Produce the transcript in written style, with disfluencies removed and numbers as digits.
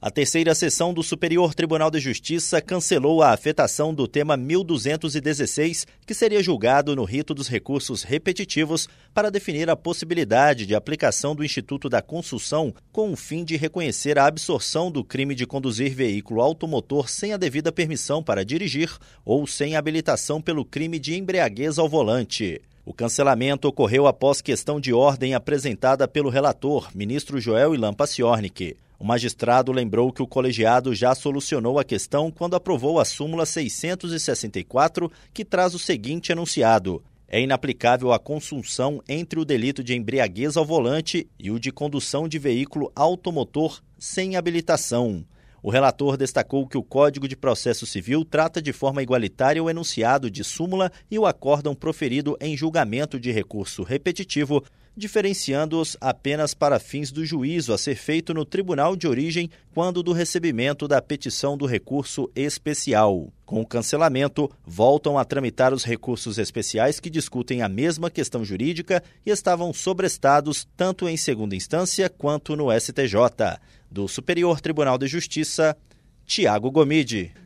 A terceira sessão do Superior Tribunal de Justiça cancelou a afetação do tema 1216, que seria julgado no rito dos recursos repetitivos para definir a possibilidade de aplicação do Instituto da Consução com o fim de reconhecer a absorção do crime de conduzir veículo automotor sem a devida permissão para dirigir ou sem habilitação pelo crime de embriaguez ao volante. O cancelamento ocorreu após questão de ordem apresentada pelo relator, ministro Joel Ilan Paciornik. O magistrado lembrou que o colegiado já solucionou a questão quando aprovou a súmula 664, que traz o seguinte enunciado: é inaplicável a consunção entre o delito de embriaguez ao volante e o de condução de veículo automotor sem habilitação. O relator destacou que o Código de Processo Civil trata de forma igualitária o enunciado de súmula e o acórdão proferido em julgamento de recurso repetitivo, diferenciando-os apenas para fins do juízo a ser feito no tribunal de origem quando do recebimento da petição do recurso especial. Com o cancelamento, voltam a tramitar os recursos especiais que discutem a mesma questão jurídica e estavam sobrestados tanto em segunda instância quanto no STJ. Do Superior Tribunal de Justiça, Tiago Gomide.